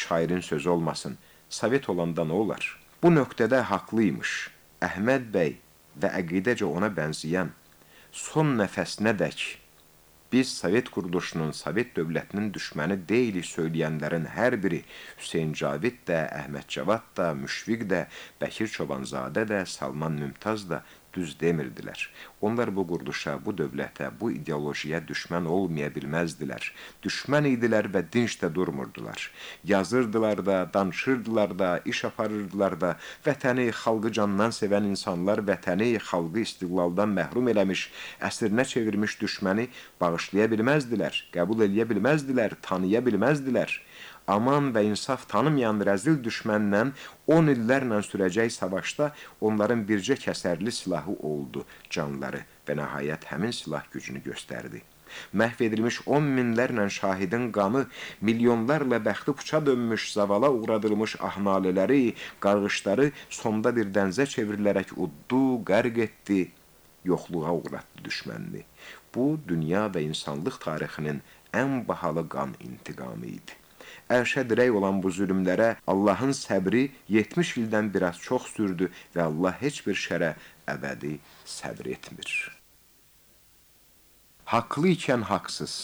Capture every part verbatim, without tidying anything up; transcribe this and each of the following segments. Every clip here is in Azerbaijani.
şairin sözü olmasın. Sovet olanda nə olar? Bu nöqtədə haqlıymış. Əhməd bəy və əqidəcə ona bənzəyən son nəfəsinədək biz Sovet quruluşunun, Sovet dövlətinin düşməni deyilik söyləyənlərin hər biri Hüseyn Cavid də, Əhməd Cavad da, Müşfiq də, Bəkir Çobanzadə də, Salman Mümtaz da düz demirdilər. Onlar bu quruluşa, bu dövlətə, bu ideolojiyaya düşmən olmaya bilməzdilər. Düşmən idilər və dinç də durmurdular. Yazırdılar da, danışırdılar da, iş aparırdılar da, vətəni, xalqı candan sevən insanlar vətəni, xalqı istiqlaldan məhrum eləmiş, əsrinə çevirmiş düşməni bağışlaya bilməzdilər, qəbul eləyə bilməzdilər, tanıya bilməzdilər. Aman və insaf tanımayan rəzil düşmənlə on illərlə sürəcək savaşda onların bircə kəsərli silahı oldu canları və nəhayət həmin silah gücünü göstərdi. Məhv edilmiş on minlərlə şahidin qanı, milyonlarla bəxti puça dönmüş, zavala uğradılmış ahnalələri, qarğışları sonda bir dənzə çevrilərək uddu, qərq etdi, yoxluğa uğratdı düşmənini. Bu, dünya və insanlıq tarixinin ən bahalı qan intiqamı idi. Ərşə dirək olan bu zülümlərə Allahın səbri yetmiş ildən biraz çox sürdü və Allah heç bir şərə əbədi səbr etmir. Haqlı ikən haqsız.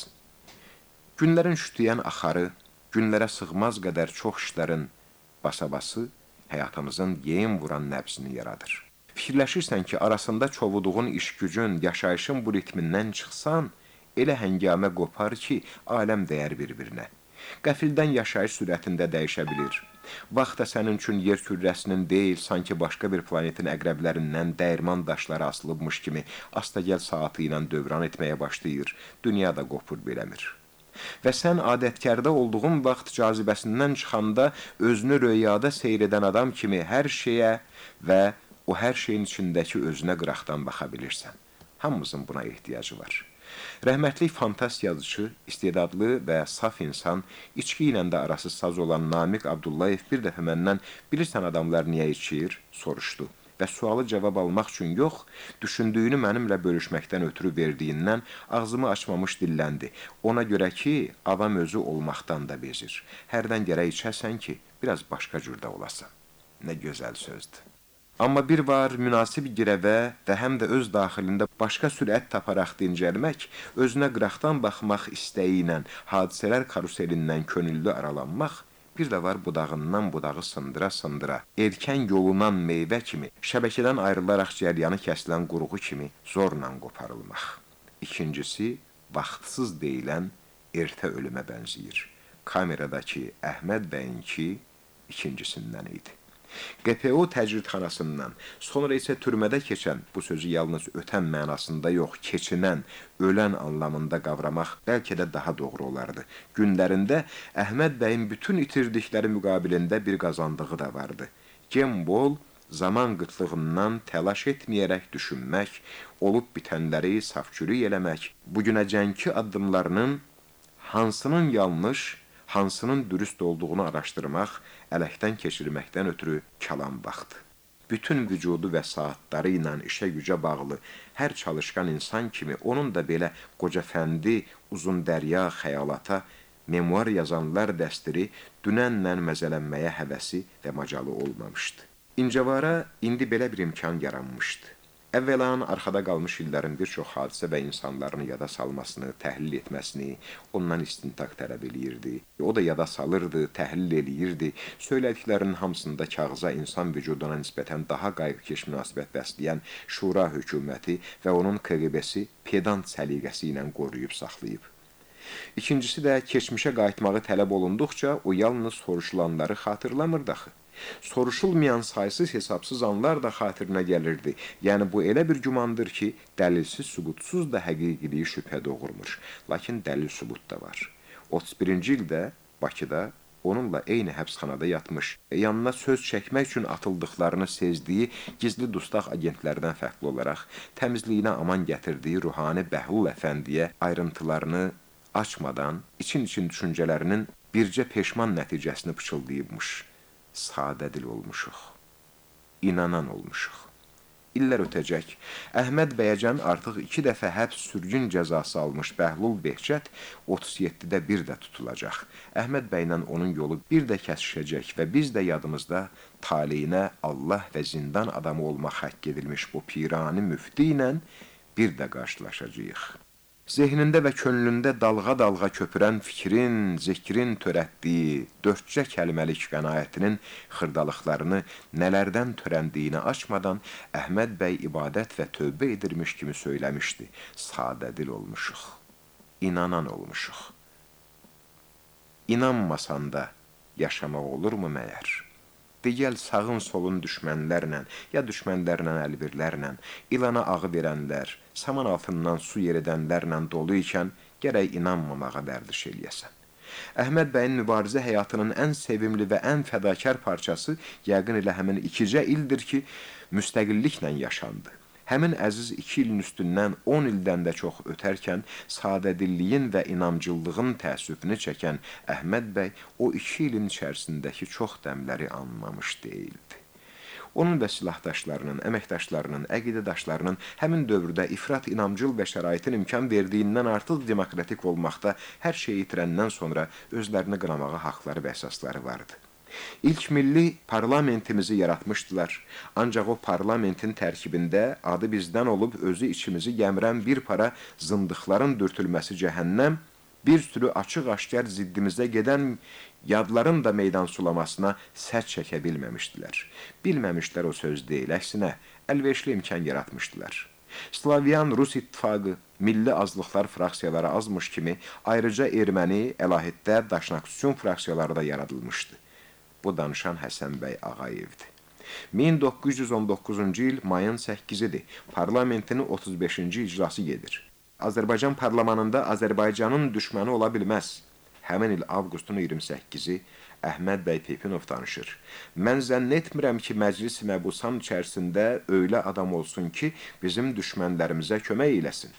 Günlərin şütüyən axarı, günlərə sığmaz qədər çox işlərin basabası həyatımızın yeyim vuran nəbzini yaradır. Fikirləşirsən ki, arasında çovuduğun iş gücün, yaşayışın bu ritmindən çıxsan, elə həngamə qopar ki, aləm dəyər bir-birinə. Qəfildən yaşayış sürətində dəyişə bilir. Vaxt da sənin üçün yer kürrəsinin deyil, sanki başqa bir planetin əqrəblərindən dəyirman daşları asılıbmış kimi astagəl saatı ilə dövran etməyə başlayır. Dünya da qopur beləmir. Və sən adətkarda olduğun vaxt cazibəsindən çıxanda özünü röyada seyr edən adam kimi hər şeyə və o hər şeyin içindəki özünə qıraqdan baxa bilirsən. Hamımızın buna ehtiyacı var. Rəhmətlik fantast yazıcı, istedadlı və saf insan, içki ilə də arası saz olan Namiq Abdullayev bir dəfə məndən bilirsən adamlar niyə içir, soruşdu. Və sualı cavab almaq üçün yox, düşündüyünü mənimlə bölüşməkdən ötürü verdiyindən ağzımı açmamış dilləndi. Ona görə ki, avam özü olmaqdan da bezir. Hərdən gərək içəsən ki, biraz başqa cürdə olasan. Nə gözəl sözdür. Amma bir var, münasib girəvə və həm də öz daxilində başqa sürət taparaq dincəlmək, özünə qıraqdan baxmaq istəyi ilə, hadisələr karuselindən könüllü aralanmaq, bir də var budağından budağı sındıra-sındıra, erkən yolunan meyvə kimi, şəbəkədən ayrılaraq cəryanı kəsilən quruğu kimi zorla qoparılmaq. İkincisi, vaxtsız deyilən ertə ölümə bənzəyir. Kameradakı Əhməd bəyinki ikincisindən idi. Q P O təcridxanasından, sonra isə türmədə keçən, bu sözü yalnız ötən mənasında yox, keçinən, ölən anlamında qavramaq bəlkə də daha doğru olardı. Günlərində Əhməd bəyin bütün itirdikləri müqabilində bir qazandığı da vardı. Gembol, zaman qıtlığından təlaş etməyərək düşünmək, olub bitənləri safçülük eləmək, bugünəcənki addımlarının hansının yanlış, hansının dürüst olduğunu araşdırmaq, ələkdən keçirməkdən ötürü kalan vaxt. Bütün vücudu və saatları ilə işə gücə bağlı hər çalışqan insan kimi onun da belə qoca fəndi, uzun dərya, xəyalata, memuar yazanlar dəstiri dünənlə məzələnməyə həvəsi və macalı olmamışdı. İncəvara indi belə bir imkan yaranmışdı. Əvvəlan, arxada qalmış illərin bir çox hadisə və insanlarını yada salmasını, təhlil etməsini, ondan istintaq tələb eləyirdi. O da yada salırdı, təhlil eləyirdi. Söylədiklərinin hamısında kağıza insan vücuduna nisbətən daha qayğıkeş münasibət bəsləyən Şura hökuməti və onun K G B-si pedant səliqəsi ilə qoruyub saxlayıb. İkincisi də keçmişə qayıtmağı tələb olunduqca o yalnız soruşulanları xatırlamırdı axı. Soruşulmayan saysız hesabsız anlar da xatirinə gəlirdi. Yəni bu elə bir gümandır ki, dəlilsiz, sübutsuz da həqiqiliyi şübhə doğurmur. Lakin dəlil sübut da var. otuz birinci ildə Bakıda onunla eyni həbsxanada yatmış, yanına söz çəkmək üçün atıldıqlarını sezdiyi gizli dustaq agentlərdən fərqli olaraq təmizliyinə aman gətirdiyi ruhani Bəhlul Əfəndiyə ayrıntılarını açmadan için-için düşüncələrinin bircə peşman nəticəsini pıçıldayıbmış. Sadə dil olmuşuq, inanan olmuşuq. İllər ötəcək. Əhməd Bəyəcən artıq iki dəfə həbs sürgün cəzası almış Bəhlul Behçət otuz yeddidə bir də tutulacaq. Əhməd bəylə onun yolu bir də kəsişəcək və biz də yadımızda taleyinə Allah və zindan adamı olmaq həkk edilmiş bu pirani müfti ilə bir də qarşılaşacağıq. Zehnində və könlündə dalğa-dalğa köpürən fikrin, zikrin törətdiyi dördcə kəlməlik qənaətinin xırdalıqlarını nələrdən törəndiyini açmadan Əhməd bəy ibadət və tövbə edirmiş kimi söyləmişdi. Sadədil olmuşuq, inanan olmuşuq. İnanmasan da yaşamaq olurmu məyər? Digəl sağın solun düşmənlərlə, ya düşmənlərlə əlbirlərlə, ilana ağı verənlər, saman altından su yeridənlərlə dolu ikən gərək inanmamağa vərdiş eləyəsən. Əhməd bəyin mübarizə həyatının ən sevimli və ən fədakar parçası yəqin elə həmin ikicə ildir ki, müstəqilliklə yaşandı. Həmin əziz iki ilin üstündən on ildən də çox ötərkən sadədilliyin və inamcıllığın təəssüfünü çəkən Əhməd bəy o iki ilin içərisindəki çox dəmləri anlamış deyildi. Onun və silahdaşlarının, əməkdaşlarının, əqidədaşlarının həmin dövrdə ifrat inamcıl və şəraitin imkan verdiyindən artıq demokratik olmaqda hər şeyi itirəndən sonra özlərini qınamağa haqları və əsasları vardı. İlk milli parlamentimizi yaratmışdılar. Ancaq o parlamentin tərkibində adı bizdən olub özü içimizi gəmirən bir para zındıqların dürtülməsi cəhənnəm, bir sürü açıq-aşkar ziddimizə gedən yadların da meydan sulamasına sərt çəkə bilməmişdilər. Bilməmişlər o söz deyil, əksinə əlverişli imkan yaratmışdılar. Slavyan Rus İttifaqı, milli azlıqlar fraksiyaları azmış kimi, ayrıca erməni, əlahiddə, daşnaqüsyon fraksiyaları da yaradılmışdı. Bu danışan Həsən bəy Ağayevdir. min doqquz yüz on doqquzuncu il mayın səkkizidir. Parlamentin otuz beşinci icrası gedir. Azərbaycan parlamentində Azərbaycanın düşməni ola bilməz. Həmin il avqustun iyirmi səkkizi Əhməd bəy Pepinov danışır. Mən zənn etmirəm ki, məclis məbusan içərisində öylə adam olsun ki, bizim düşmənlərimizə kömək eləsin.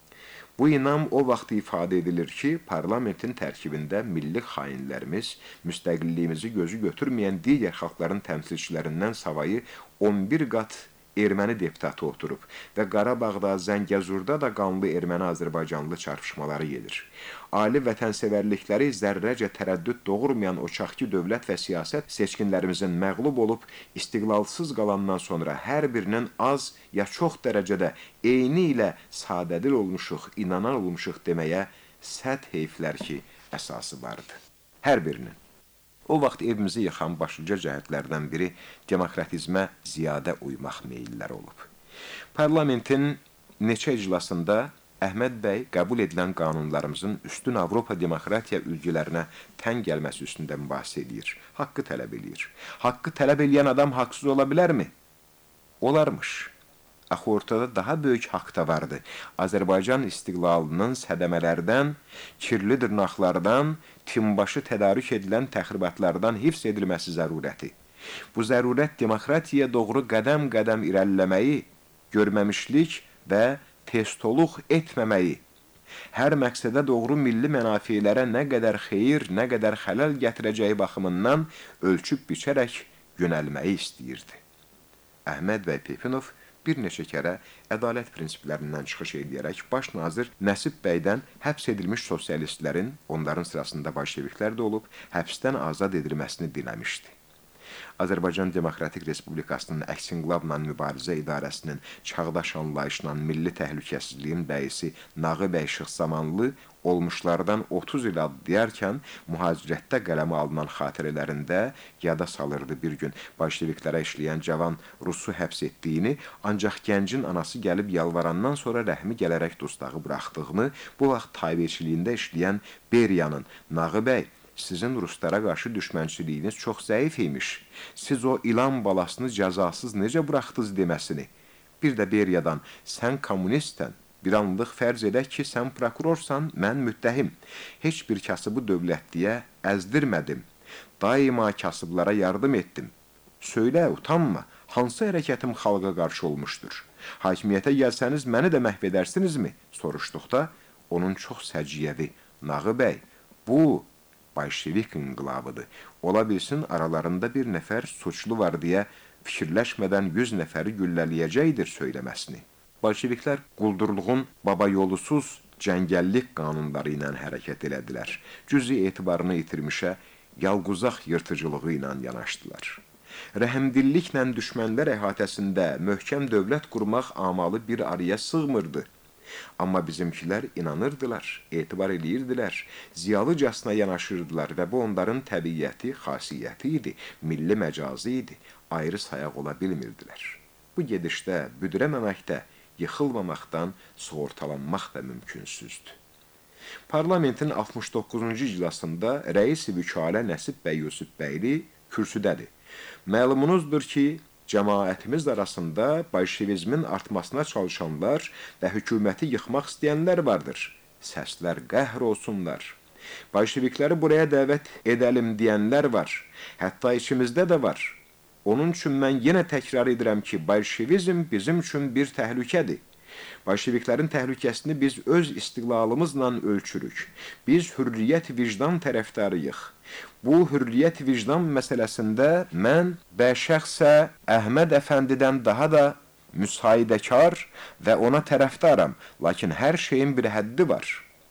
Bu inam o vaxt ifadə edilir ki, parlamentin tərkibində milli xainlərimiz müstəqilliyimizi gözü götürməyən digər xalqların təmsilçilərindən savayı on bir qat erməni deputatı oturub və Qarabağda, Zəngəzurda da qanlı erməni-azərbaycanlı çarpışmaları gedir. Ali vətənsevərlikləri zərrəcə tərəddüd doğurmayan o çaxki dövlət və siyasət seçkinlərimizin məğlub olub, istiqlalsız qalandan sonra hər birinin az ya çox dərəcədə eyni ilə sadədil olmuşuq, inanan olmuşuq deməyə səd heyflər ki, əsası vardı. Hər birinin. O vaxt evimizi yıxan başlıca cəhətlərdən biri demokratizmə ziyadə uymaq meyilləri olub. Parlamentin neçə iclasında Əhməd bəy qəbul edilən qanunlarımızın üstün Avropa demokratiya ülgülərinə tən gəlməsi üstündə mübahisə edir, haqqı tələb edir. Haqqı tələb eləyən adam haqsız ola bilərmi? Olarmış. Axı ortada daha böyük haqq da vardı. Azərbaycan istiqlalının sədəmələrdən, kirli dırnaqlardan, timbaşı tədarük edilən təxribatlardan hifz edilməsi zərurəti. Bu zərurət demokratiyaya doğru qədəm-qədəm irəliləməyi, görməmişlik və testoluq etməməyi, hər məqsədə doğru milli mənafilərə nə qədər xeyir, nə qədər xələl gətirəcəyi baxımından ölçüb biçərək yönəlməyi istəyirdi. Əhməd bəy Pepinov bir neçə kərə ədalət prinsiplərindən çıxış edərək baş nazir Nəsib bəydən həbs edilmiş sosialistlərin, onların sırasında bolşeviklər də olub, həbsdən azad edilməsini diləmişdi. Azərbaycan Demokratik Respublikasının Əksinqlavla Mübarizə İdarəsinin çağdaş anlayışla milli təhlükəsizliyin bəyisi Nağı bəy Şıxsamanlı olmuşlardan otuz il adlayarkən mühacirətdə qələmə alınan xatirələrində yada salırdı bir gün bolşeviklərə işləyən cavan Rusu həbs etdiyini, ancaq gəncin anası gəlib yalvarandan sonra rəhmi gələrək dustağı buraxdığını, bu vaxt tabiçiliyində işləyən Beriyanın Nağı bəy, sizin ruslara qarşı düşmənçiliyiniz çox zəif imiş. Siz o ilan balasını cəzasız necə buraxdınız deməsini. Bir də Beriyadan, sən kommunistsən, bir anlıq fərz edək ki, sən prokurorsan, mən müttəhim. Heç bir kasıbı dövlətliyə əzdirmədim. Daima kasıblara yardım etdim. Söylə, utanma, hansı hərəkətim xalqa qarşı olmuşdur? Hakimiyyətə gəlsəniz, məni də məhv edərsinizmi? Soruşduqda, onun çox səciyyəvi, Nağı bəy, bu bolşevik inqilabıdır. Ola bilsin, aralarında bir nəfər suçlu var deyə fikirləşmədən yüz nəfəri güllələyəcəkdir söyləməsini. Bolşeviklər quldurluğun baba yolusuz cəngəllik qanunları ilə hərəkət elədilər. Cüzi etibarını itirmişə yalquzaq yırtıcılığı ilə yanaşdılar. Rəhimdilliklə düşmənlər əhatəsində möhkəm dövlət qurmaq amalı bir araya sığmırdı. Amma bizimkilər inanırdılar, etibar edirdilər, ziyalıcasına yanaşırdılar və bu onların təbiyyəti, xasiyyəti idi, milli məcazı idi, ayrı sayaq ola bilmirdilər. Bu gedişdə, büdürəməməkdə, yıxılmamaqdan sığortalanmaq da mümkünsüzdür. Parlamentin altmış doqquzuncu iclasında rəis-i vükalə Nəsib bəy Yusifbəyli kürsüdədir. Məlumunuzdur ki, cəmaətimiz arasında bolşevizmin artmasına çalışanlar və hökuməti yıxmaq istəyənlər vardır. Səslər qəhr olsunlar. Bolşevikləri buraya dəvət edəlim deyənlər var. Hətta içimizdə də var. Onun üçün mən yenə təkrar edirəm ki, bolşevizm bizim üçün bir təhlükədir. Bolşeviklərin təhlükəsini biz öz istiqlalımızla ölçürük. Biz hürriyyət vicdan tərəfdarıyıq. Bu hürriyyət vicdan məsələsində mən və şəxsə Əhməd Əfəndidən daha da müsaidəkar və ona tərəfdaram, lakin hər şeyin bir həddi var.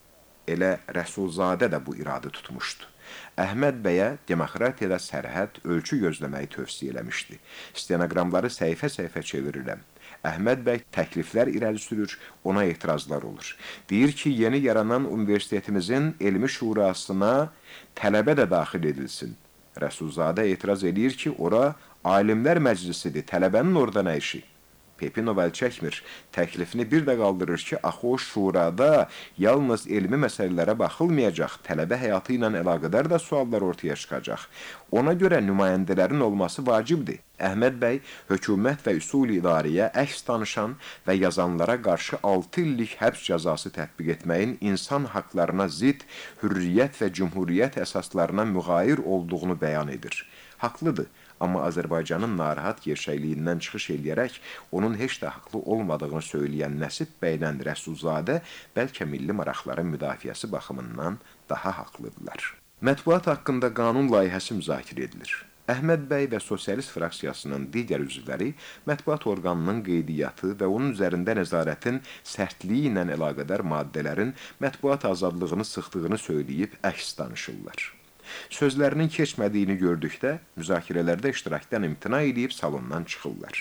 Elə Rəsulzadə də bu iradı tutmuşdu. Əhməd bəyə demokratiyada sərhəd, ölçü gözləməyi tövsiyə eləmişdi. Stenoqramları səhifə-səhifə çevirirəm. Əhməd bəy təkliflər irəli sürür, ona etirazlar olur. Deyir ki, yeni yaranan universitetimizin elmi şurasına tələbə də daxil edilsin. Rəsulzadə etiraz edir ki, ora alimlər məclisidir, tələbənin orada nə işi? Pepinov əl çəkmir, təklifini bir də qaldırır ki, axı o şurada yalnız elmi məsələlərə baxılmayacaq, tələbə həyatı ilə əlaqədar da suallar ortaya çıxacaq. Ona görə nümayəndələrin olması vacibdir. Əhməd bəy hökumət və üsul idarəyə əks danışan və yazanlara qarşı altı illik həbs cəzası tətbiq etməyin insan haqlarına zidd, hürriyyət və cümhuriyyət əsaslarına müğayir olduğunu bəyan edir. Haqlıdır. Amma Azərbaycanın narahat gerçəkliyindən çıxış eləyərək onun heç də haqlı olmadığını söyləyən Nəsib bəylə Rəsulzadə bəlkə milli maraqların müdafiəsi baxımından daha haqlıdırlar. Mətbuat haqqında qanun layihəsi müzakirə edilir. Əhməd bəy və sosialist fraksiyasının digər üzvləri mətbuat orqanının qeydiyyatı və onun üzərində nəzarətin sərtliyi ilə əlaqədar maddələrin mətbuat azadlığını sıxdığını söyləyib əks danışırlar. Sözlərinin keçmədiyini gördükdə müzakirələrdə iştirakdan imtina edib salondan çıxırlar.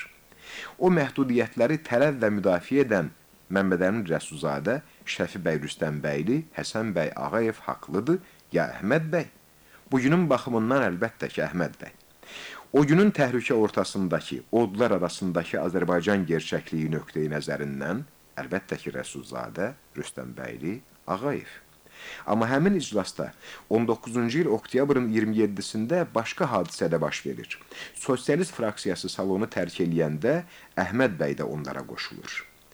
O məhdudiyyətləri tələb və müdafiə edən Məmmədəmin Rəsulzadə, Şəfi bəy Rüstəmbəyli, Həsən bəy Ağayev haqlıdır, ya Əhməd bəy? Bugünün baxımından əlbəttə ki, Əhməd bəy. O günün təhlükə ortasındakı, odlar arasındakı Azərbaycan gerçəkliyi nöqteyi nəzərindən əlbəttə ki, Rəsulzadə, Rüstəmbəyli, Ağayev. Amma həmin iclasda on doqquzuncu il oktyabrın iyirmi yeddisində başqa hadisə də baş verir. Sosialist fraksiyası salonu tərk eləyəndə Əhməd bəy də onlara qoşulur.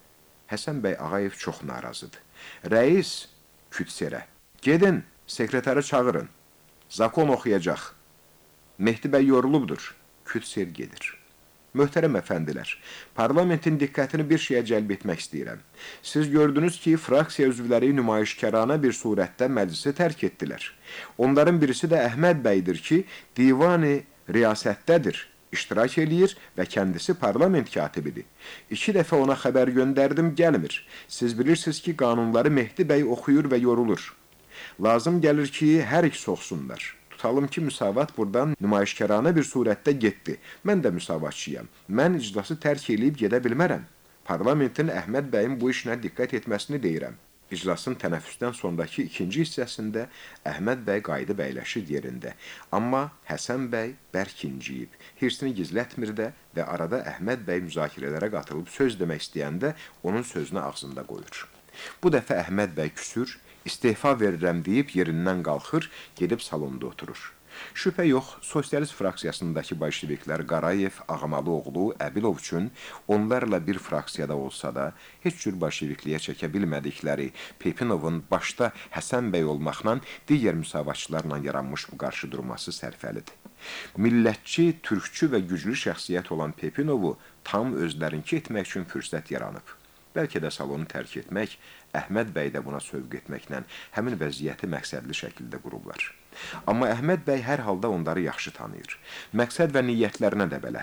Həsən bəy Ağayev çox narazıdır. Rəis kütserə, gedin, sekretarı çağırın, zakon oxuyacaq. Mehdi bəy yorulubdur, kütser gedir. Möhtərəm əfəndilər, parlamentin diqqətini bir şeyə cəlb etmək istəyirəm. Siz gördünüz ki, fraksiya üzvləri nümayişkarana bir surətdə məclisi tərk etdilər. Onların birisi də Əhməd bəydir ki, divani riyasətdədir, iştirak eləyir və kəndisi parlament katibidir. İki dəfə ona xəbər göndərdim, gəlmir. Siz bilirsiniz ki, qanunları Mehdi bəy oxuyur və yorulur. Lazım gəlir ki, hər ikisi oxusunlar. Tutalım ki, müsavat buradan nümayişkarana bir surətdə getdi. Mən də müsavatçıyam. Mən iclası tərk eləyib gedə bilmərəm. Parlamentin Əhməd bəyin bu işinə diqqət etməsini deyirəm. İclasın tənəffüsdən sonraki ikinci hissəsində Əhməd bəy qayıdıb əyləşir yerində. Amma Həsən bəy bərk inciyib, hirsini gizlətmir də və arada Əhməd bəy müzakirələrə qatılıb söz demək istəyəndə onun sözünü ağzında qoyur. Bu dəfə Əhməd bəy küsür, İstefa verirəm deyib yerindən qalxır, gedib salonda oturur. Şübhə yox, sosialist fraksiyasındakı bolşeviklər Qarayev, Ağamalıoğlu, Əbilov üçün onlarla bir fraksiyada olsa da, heç cür bolşevikliyə çəkə bilmədikləri Pepinovun başda Həsən bəy olmaqla digər müsavatçılarla yaranmış bu qarşı durması sərfəlidir. Millətçi, türkçü və güclü şəxsiyyət olan Pepinovu tam özlərinki etmək üçün fürsət yaranıb. Bəlkə də salonu tərk etmək, Əhməd bəy də buna sövq etməklə həmin vəziyyəti məqsədli şəkildə qurublar. Amma Əhməd bəy hər halda onları yaxşı tanıyır. Məqsəd və niyyətlərinə də bələddir.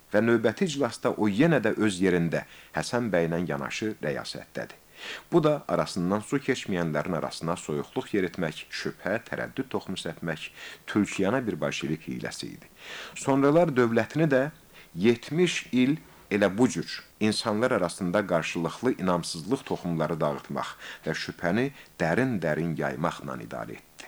və növbəti iclasda o yenə də öz yerində Həsən bəylə yanaşı rəyasətdədir. Bu da arasından su keçməyənlərin arasına soyuqluq yeritmək, şübhə, tərəddüd toxumu səpmək, tülkiyana bir bolşevik hiyləsi idi. Sonralar dövlətini də yetmiş il elə bu cür insanlar arasında qarşılıqlı inamsızlıq toxumları dağıtmaq və şübhəni dərin-dərin yaymaqla idarə etdi.